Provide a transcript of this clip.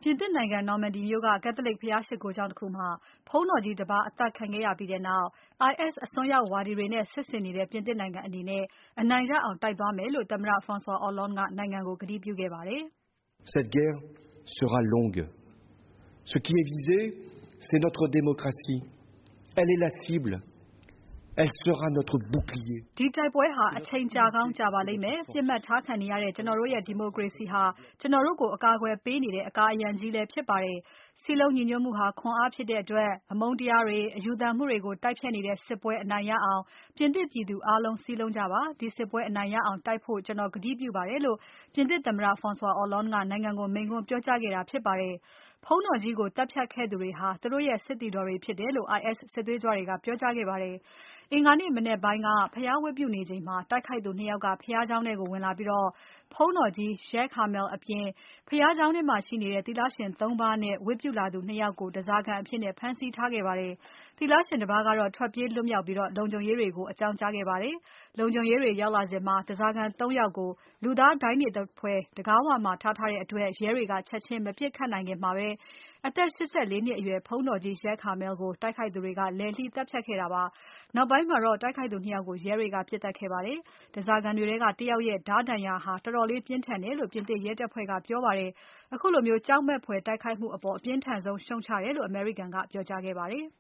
ပြင်သစ်နိုင်ငံ Normandy မြို့က Catholic ဘုရားရှိခိုးကျောင်းတခုမှာ ဘုန်းတော်ကြီးတပါး အသတ်ခံခဲ့ရပြီးနောက် IS အစွန်းရောက်ဝါဒီတွေနဲ့ စစ်ဆင်နေတဲ့ ပြင်သစ်နိုင်ငံအနေနဲ့ အနိုင်ရအောင် တိုက်သွားမယ်လို့ သမ္မတ François Hollande ကနိုင်ငံကို ကတိပြုခဲ့ပါတယ်။ Cette guerre sera longue. Ce qui est visé, c'est notre démocratie. Elle est la cible. Elle sera notre bouclier. ဒီတိုက်ပွဲဟာအချိန်ကြာကောင်းကြာပါလိမ့်မယ်။ ပြစ်မှတ်ထားခံနေရတဲ့ကျွန်တော်တို့ရဲ့ ဒီမိုကရေစီဟာကျွန်တော်တို့ကိုအကာအကွယ်ပေးနေတဲ့အကာအရံကြီးလည်းဖြစ်ပါတယ်။ စည်းလုံးညီညွတ်မှုဟာခွန်အားဖြစ်တဲ့အတွက် အမုန်းတရားတွေ အယူသံမှုတွေကိုတိုက်ဖျက်နေတဲ့စစ်ပွဲအနိုင်ရအောင် ပြင်သစ်ပြည်သူအားလုံးစည်းလုံးကြပါ။ ဒီစစ်ပွဲအနိုင်ရအောင်တိုက်ဖို့ကျွန်တော်ကတိပြုပါတယ်လို့ ပြင်သစ်သမ္မတ François Hollande ကနိုင်ငံကိုမိန့်ခွန်းပြောကြားခဲ့တာဖြစ်ပါတယ်။ ဘုန်းတော်ကြီးကိုသတ်ဖြတ်ခဲ့သူတွေဟာ သူတို့ရဲ့စစ်သည်တော်တွေဖြစ်တယ်လို့ IS စစ်သွေးကြွတွေကပြောကြားခဲ့ပါတယ်။ အင်္ဂါနေ့မနက်ပိုင်းက ဘုရားဝတ်ပြုနေချိန် တိုက်ခိုက်သူ ၂ ယောက်က ဘုရားကျောင်းထဲကိုဝင်လာပြီး ဘုန်းတော်ကြီး Jacques Hamel အပြင် ဘုရားကျောင်းထဲမှာရှိနေတဲ့ သီလရှင် ၃ ပါးနဲ့ ဝတ်ပြုလာသူ ၂ ယောက်ကို ဓါးစာခံအဖြစ်ဖမ်းဆီးထားခဲ့ပါတယ်။ သီလရှင်တပါးကတော့ ထွက်ပြေးလွတ်မြောက်ပြီး လုံခြုံရေးတွေကို အကြောင်းကြားခဲ့ပါတယ်။ လုံခြုံရေးတွေရောက်လာစဉ် ဓါးစာခံ ၃ ယောက်ကို လူသားဒိုင်းတွေသဖွယ် တံခါးဝမှာထားထားတဲ့အတွက် ရဲတွေက ချက်ချင်းမပစ်ခတ်နိုင်ခင်မှာပဲ အသက် ၈၄ နှစ်အရွယ် ဘုန်းတော်ကြီး Jacques Hamel ကိုတိုက်ခိုက်သူတွေက လည်လှီးသတ်ဖြတ်ခဲ့တာပါ။ နောက်ပိုင်းမှာတော့ တိုက်ခိုက်သူ ၂ ယောက်ကို ရဲတွေက ပစ်သတ်ခဲ့ပါတယ်။ ဓါးစာခံတွေထဲက တယောက်ရဲ့ ဓါးဒဏ်ရာဟာ တော်တော်လေးပြင်းထန်တယ်လို့ ပြင်သစ်ရဲတပ်ဖွဲ့ကပြောပါတယ်။ ခုလိုကြောက်မက်ဖွယ်တိုက်ခိုက်မှုအပေါ် အပြင်းထန်ဆုံးရှုတ်ချတယ်လို့ အမေရိကန်ကပြောကြားခဲ့ပါတယ်။